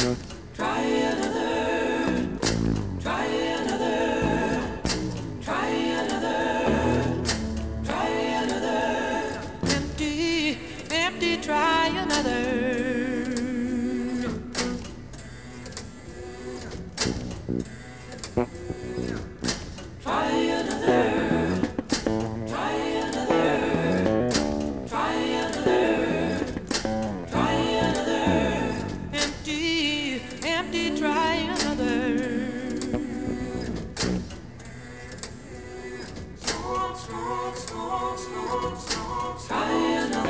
Try another, try another, try another, try another. Empty, empty, try another. Try another, try another, try another, try another. Empty, empty, try another. Smoke, smoke, smoke, smoke, smoke, try another.